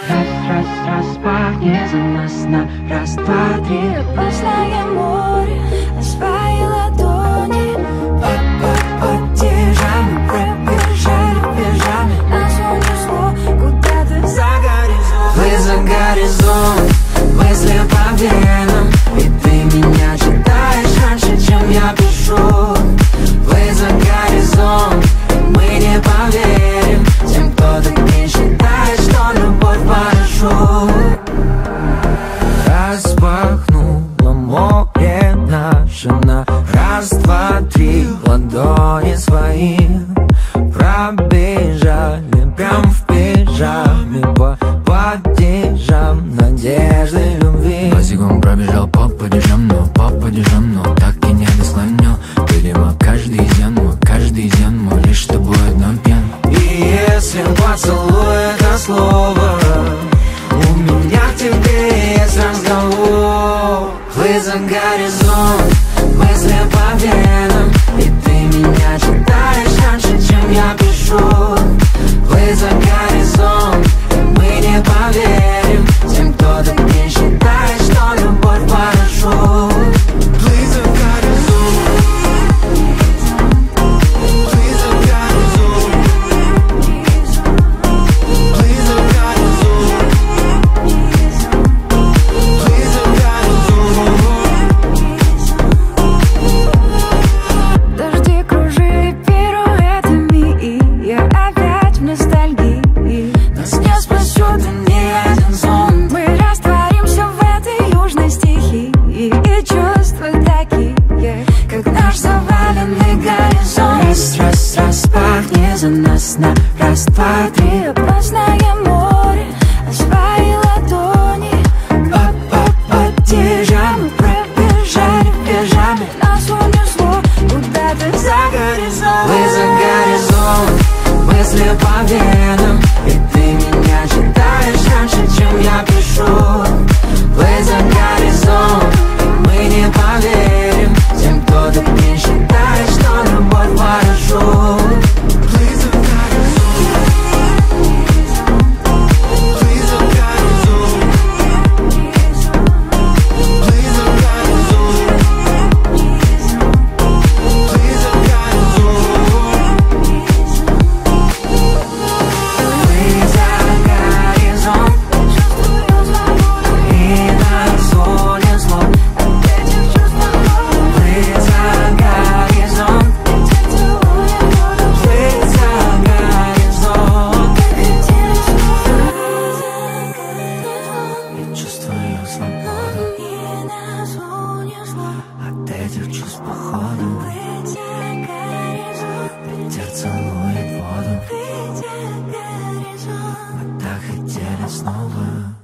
Раз, пахни за нас на раз, два, три. Опасное море, на свои ладони. Поддержами, пробежали бежами. Нас унесло куда-то За горизонт. Вы за горизонт, мысли по венам. И ты меня читаешь раньше, чем я пишу. Вы за горизонт, мы не поверим тем, кто так не считает, что любовь хорошо. Распахнуло море наше на раз, два, три. Ладони свои пробежали прям в пижаме по падежам надежды любви. Босиком пробежал по падежам, но так и не дослонил. Видимо, каждый изъян мой лишь тобой одно пьян. И если поцелуй это слово, у меня к тебе есть разговор. Вы за горизонт, мысли по венам. И ты меня читаешь раньше, чем я пишу. Вы за горизонт, и мы не поверим тем, кто так не считает, что любовь хорошо. Вы за горизонт, вы за горизонт, вы за горизонт, вы за горизонт. Дожди кружили пируэтами, и я опять в ностальгии. Нас не спасет и ни один сон. Мы растворимся в этой южной стихии. И чувства такие, как наш заваленный горизонт. Раз, пахни за нас на раз, два, три. Опасное море, а свои ладони. Поддержами, пробежали бежами. Нас унесло куда-то За горизонт. Вы за горизонт, мысли по венам. И ты меня читаешь раньше, чем я пишу. Вы за горизонт, и мы не поверим тем, кто так не считает, что любовь хорошо. Вы за горизонт, вы за горизонт, вы за горизонт, вы за горизонт, вы за горизонт. И нас унесло. Вы за горизонт, вы за горизонт. Я чувствую свободу от этих чувств походу. Ветер целует воду. Мы так хотели снова.